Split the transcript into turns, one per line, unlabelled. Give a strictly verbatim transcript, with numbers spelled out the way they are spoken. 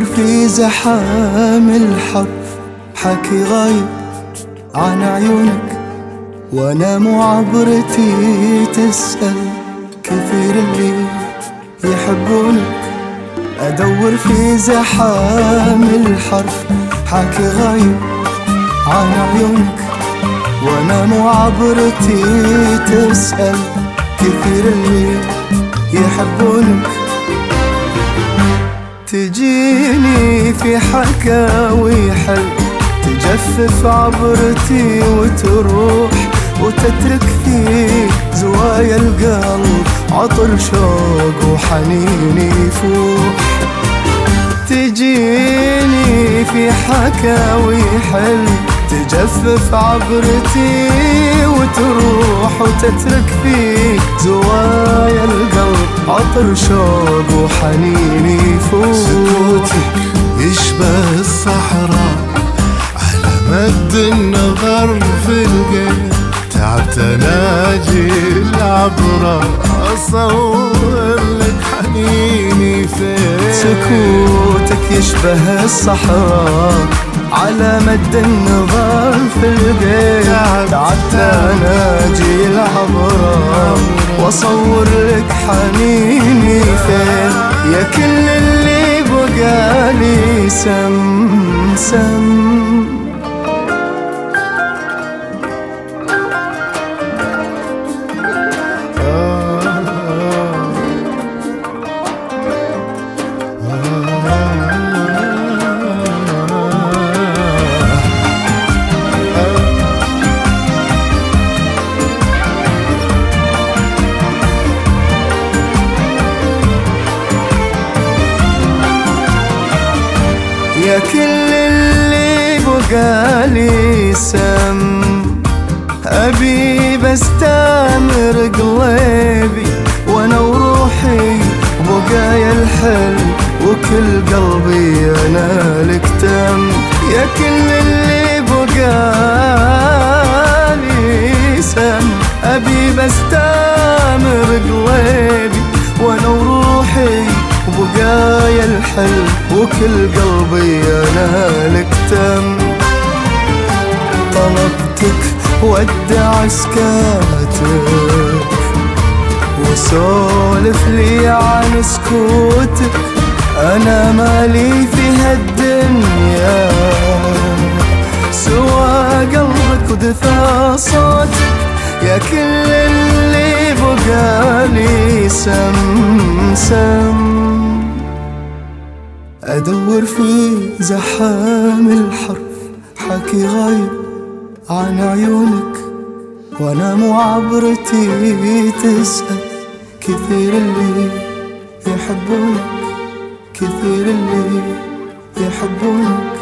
في زحام الحرف، حكي غايب عن عيونك وانا معبرتي تسأل كثير اللي يحبونك. ادور في زحام الحرف، حكي غايب عن عيونك وانا معبرتي تسأل كثير اللي يحبونك. تجيني في حكاوي حل، تجفف عبرتي وتروح وتترك في زوايا القلب عطر شوق وحنين يفوح. تجيني في حكاوي حل، تجفف عبرتي وتروح وتترك في زوايا القلب عطر شوق وحنين يفوح.
سكوتك يشبه الصحراء على مد النظر في القلب، تعبت اناجي العبرة اصور لك حنيني فين.
سكوتك يشبه الصحراء على مد النظر في القلب، تعبت اناجي العبرة واصور لك حنيني فين. يا كل اللي بقالي سم سم. يا كل اللي بقالي سم، أبي بستمر قلبي وانا وروحي بقايا الحل وكل قلبي انا لك تم. يا كل اللي بقالي سم، أبي بستمر قلبي وانا وروحي وبقايا الحل وكل قلبي انا لك تم. طلبتك ودع سكاتك وسولف لي عن سكوتك، انا مالي في هالدنيا سوى قلبك ودفى صوتك. يا كل اللي بقالي سم سم. أدور في زحام الحرف، حكي غايب عن عيونك وانا معبرتي تسأل كثير اللي يحبونك، كثير اللي يحبونك.